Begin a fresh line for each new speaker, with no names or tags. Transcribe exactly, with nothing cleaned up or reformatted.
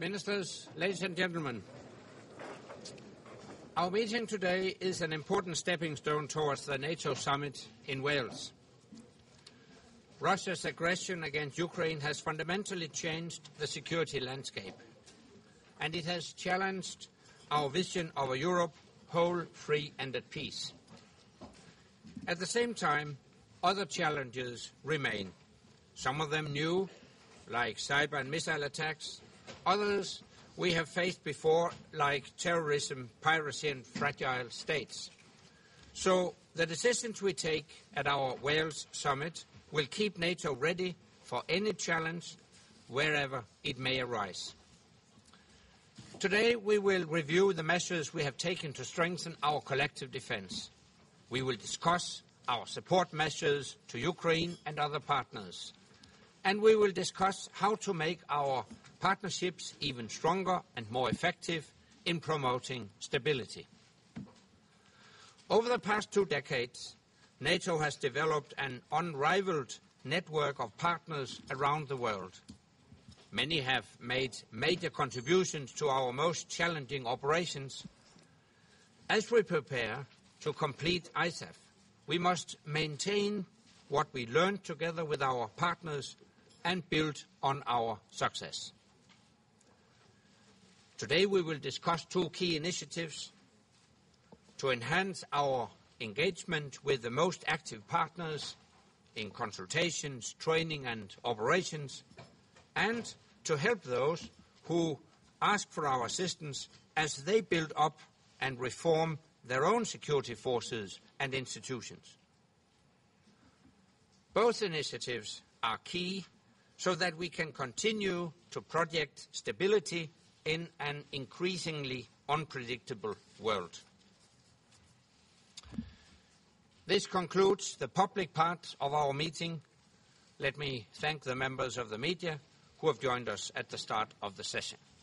Ministers, ladies and gentlemen, our meeting today is an important stepping stone towards the NATO summit in Wales. Russia's aggression against Ukraine has fundamentally changed the security landscape, and it has challenged our vision of a Europe whole, free and at peace. At the same time, other challenges remain, some of them new, like cyber and missile attacks, others we have faced before, like terrorism, piracy and fragile states. So the decisions we take at our Wales summit will keep NATO ready for any challenge, wherever it may arise. Today we will review the measures we have taken to strengthen our collective defence. We will discuss our support measures to Ukraine and other partners. And we will discuss how to make our partnerships even stronger and more effective in promoting stability. Over the past two decades, NATO has developed an unrivaled network of partners around the world. Many have made major contributions to our most challenging operations. As we prepare to complete I S A F, we must maintain what we learned together with our partners and build on our success. Today we will discuss two key initiatives to enhance our engagement with the most active partners in consultations, training and operations, and to help those who ask for our assistance as they build up and reform their own security forces and institutions. Both initiatives are key so that we can continue to project stability in an increasingly unpredictable world. This concludes the public part of our meeting. Let me thank the members of the media who have joined us at the start of the session.